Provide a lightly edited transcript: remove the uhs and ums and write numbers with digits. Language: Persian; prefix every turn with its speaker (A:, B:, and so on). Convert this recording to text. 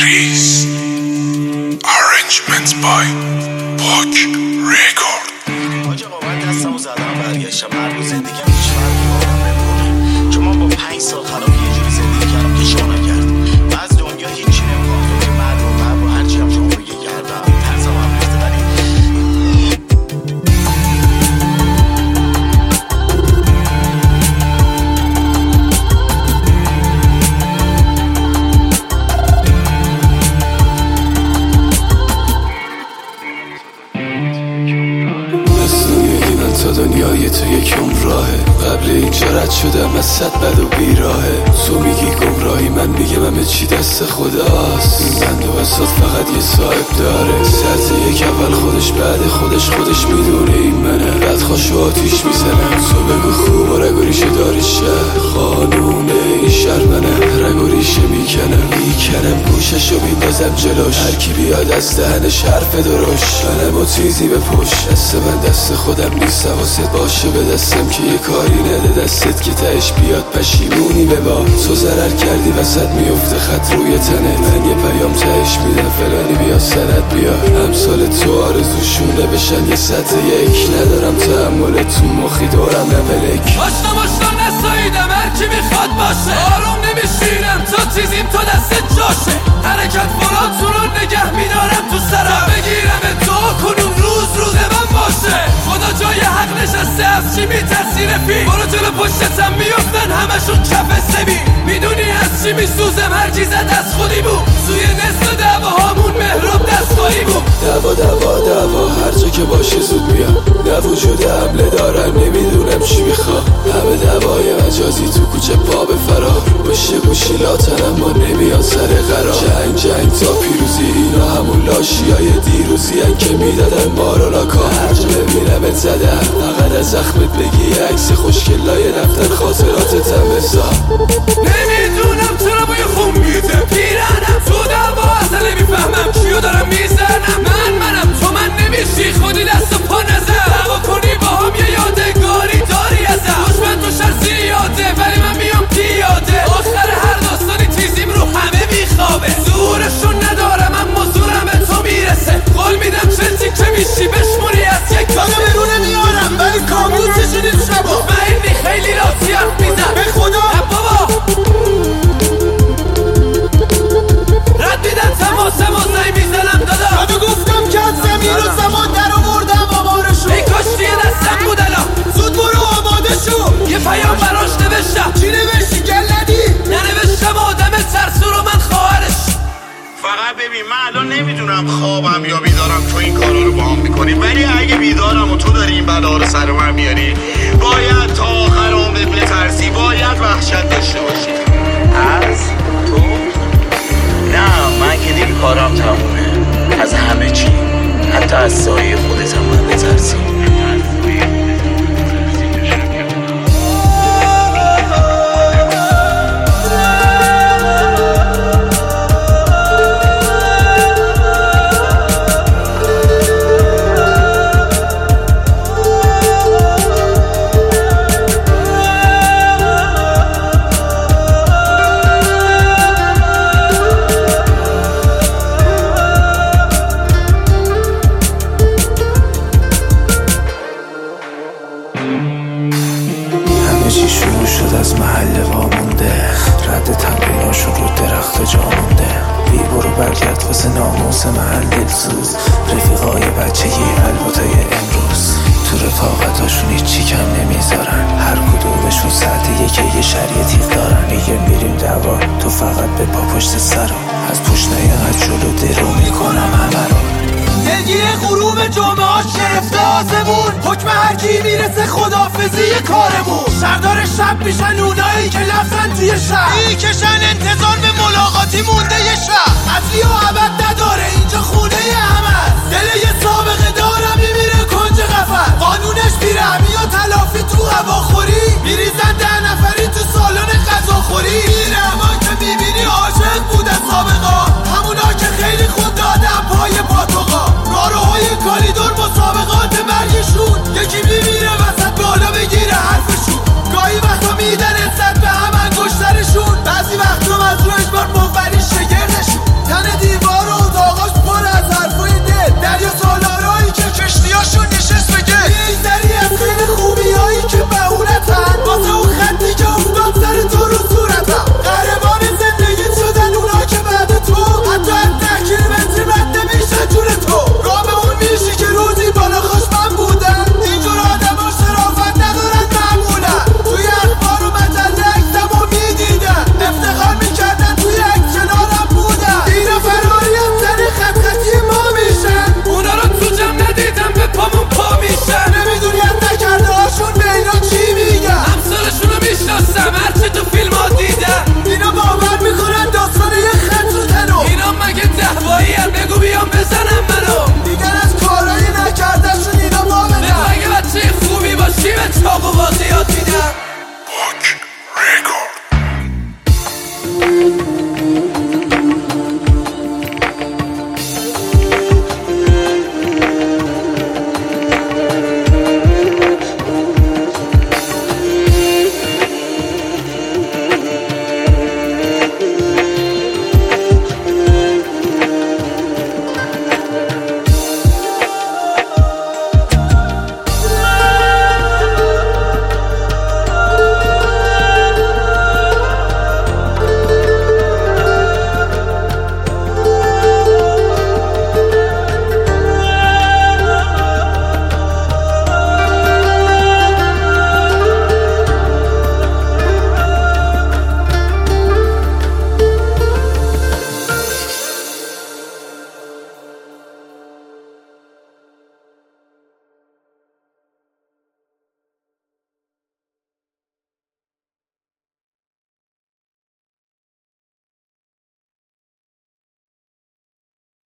A: Trees. Arrangements by Book Record.
B: آجا با من دستمو زدم برگشتم هر روز زندگیم هیچ فرقی با آدم نمیکنه، چون من با 5 سال خراب یه جوری زندگی کردم که شما نکرد و از دنیا هیچی نمیخوام تو که مرد و هرچی هم شما بگه کردم ترسم هم ریخته. ولی
C: تا دنیای تو یک راهه. قبل اینجا رد شدم از صد بد و بیراهه. تو میگی گمراهی، من میگم همه چی دست خداست. این بند و بساط فقط یه صاحب داره. سطح یک اول خودش بعد خودش میدونه این منه. بعد خوشو آتیش میزنم. تو بگو خوب و رگ و ریشه داری شهر. قانون این شهر منه. رگ و ریشه میکنم گوششو میندازم جلوش. هر کی بیاد از دهنش حرف درشت. منم و تیزی به پشت. دست من دست خودم نیست، حواست باشه به دستم که یه کاری نده دستت که تهش بیاد پشیمونی به با. تو ضرر کردی وسط میفته خط روی تنه. من یه پیام تهش میدم فلانی بیا سند بیا. امثال تو آرزوشونه بشن یه سطح یک. ندارم تحمل تو مخی دورم نملک.
D: آشنا نساییدم هر کی میخواد باشه. آروم نمیشینم تو تیزیم تو دست جاشه. حرکت فراتون رو نگه میدارم تو سرم. بگیرم تو کنون روز من باشه. خدا جای حق نشسته از چی میترسی رفیق. برو جلو پشتتم میفتن همشون کف سبی. میدونی از چی میسوزم هر چیزت از خودی بود. سوی نصف دعواهامون مهراب دستگاهی بود.
C: دعوا هر جا که باشه زود بیام. نه وجود حمله دارن نمیدونم چی میخوام. همه دعوای مجازی تو کوچه پا به فرار. بشه گوشی لاتنم ما نمیان سر قرار. جنگ تا پیروزی اینا همون لاشیای دیروزی هن که میدادن ما رو لاکا. هر جا ببینمت زدم فقط از زخمت بگی عکس خوشگلای دفتر خاطراتتم بذار.
D: نمیدونم چرا با یه خون میده پیرنم. تو دعوا اصلا نمیفهمم چیو دارم میزنم. منم تو من نمیشی خودی دست و پا نزن. دعوا کنی با هم یه یادگاری داری ازم. دشمن تو شر زیاده ولی من میام پیاده. آخر هر داستانی تیزیم رو همه میخوابه. زورشون ندارم اما زورم به تو میرسه. قول میدم چه تیکه میشی بشمونی از یک کاسه.
B: برونه میارم ولی کامون چشونیم شبا.
D: مهدی خیلی راتی حرف میزن
B: به خدا.
D: بابا رد میدن تماسم و زنگ میزنم دادا.
B: تو گفتم که از زمین و زمان در آوردم آوارشو.
D: ای کاش دیگه دستم بود الان.
B: زود برو آماده شو.
D: یه پیام براش نوشتم.
B: چی نوشتی گلدی؟
D: ننوشتم آدم ترسو رو من خواهرش.
B: فقط ببین من الان نمیدونم خوابم یا بیدارم تو این کارا رو با هم میکنی. ولی اگه بیدارم و تو داری این بلا رو سر من میاری باید تا آخر عمرت بترسی. باید وحشت داشته باشی از تو. نه من که دیگه کارم تمومه. از همه چی حتی از سایه خودت هم من بترسی.
E: شروع شد از محل وامونده. رد تمریناشون رو درخت جا مونده. بی برو برگرد واسه ناموس محل دلسوز. رفیقای بچگی الباتای امروز تو رفاقتاشون هیچی کم نمیذارن. هر کدومشون ساعت یه شریع تیغ دارن. میگه میریم دعوا تو فقط به پا پشت سرم. از پشت نیقد جلو درو میکنم همه رو.
B: دلگیر غروب جمعه ها شرفته آسمون. حکم هر کی میرسه خدافزی کارمون. شردار شب میشن اونایی که لفتن توی شب. میکشن انتظار به ملاقاتی مونده یه شب. اصلی و عبد نداره اینجا خونه همه. دل یه سابقه دارم میمیره کنج قفل. قانونش میره بیا تلافی تو هواخوری. میریزن